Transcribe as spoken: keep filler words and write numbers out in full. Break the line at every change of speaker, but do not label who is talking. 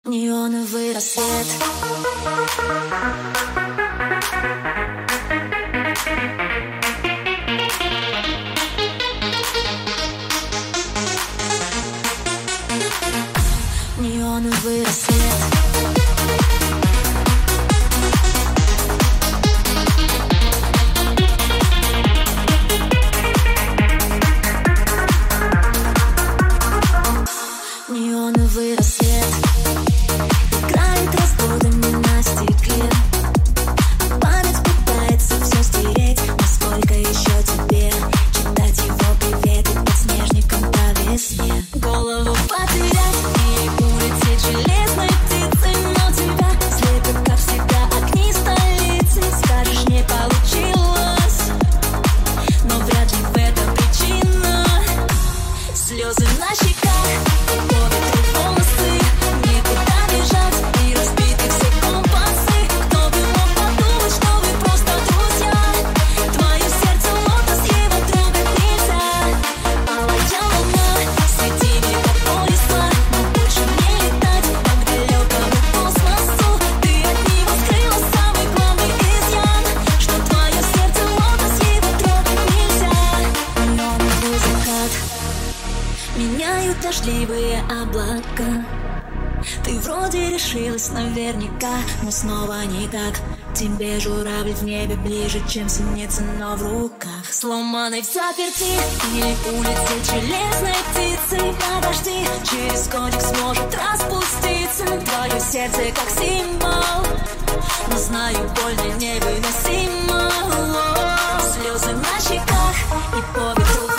Неоновый рассвет. Неоновый рассвет. Неоновый рассвет играет разводами на стекле. Память пытается все стереть. Насколько еще тебе читать его приветы под снежником по весне? Голову потерять и улететь железной птицей, но тебя слепят, как всегда, огни столицы. Скажешь, не получилось, но вряд ли в этом причина. Слезы на щеках, меняют дождливые облака. Ты вроде решилась наверняка, но снова никак. Тебе журавль в небе ближе, чем синица, но в руках. Сломанной в заперти или улететь железной птицей. Подожди, через годик сможет распуститься твое сердце как символ, но знаю, больно невыносимо. Слезы на щеках и по ветру